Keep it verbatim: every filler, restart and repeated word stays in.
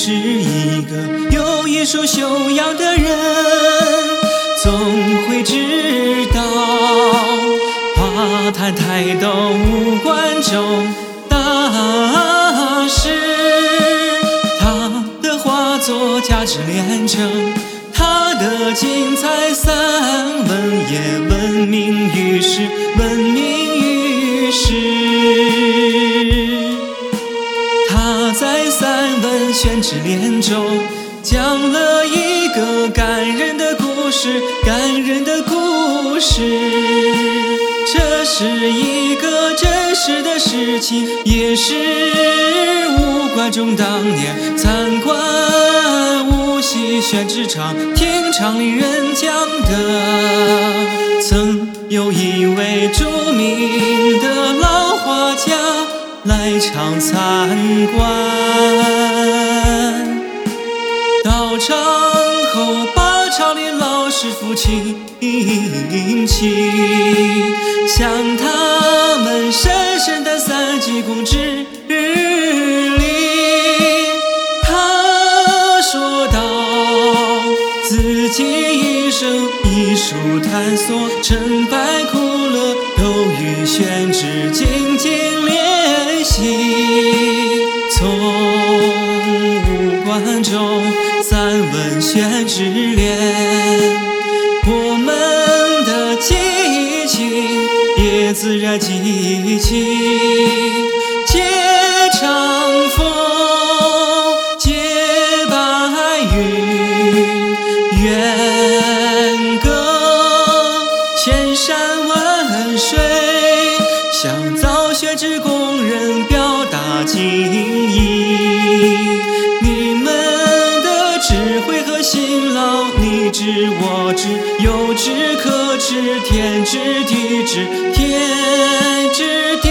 是一个有艺术修养的人，总会知道画坛台斗无关重大事。他的画作价值连城，他的精彩散文也闻名于世，闻名于世。他在散文《宣纸联》中讲了一个感人的故事，感人的故事。这是一个真实的事情，也是吴冠中当年参观无锡宣纸厂听厂里人讲的。曾有一位著名的老画家来场参观，到场后把厂里老师傅请起，向他们深深的三鞠躬致礼。他说道，自己一生艺术探索，成败苦乐都与宣纸紧紧联系。从吴冠中散文《宣纸联》，我们的激情也自然激起。借长风，借白云，远隔千山万水，向造宣纸工人表达敬意。你们的智慧和辛劳，你知我知，有知可知，天知地知，天知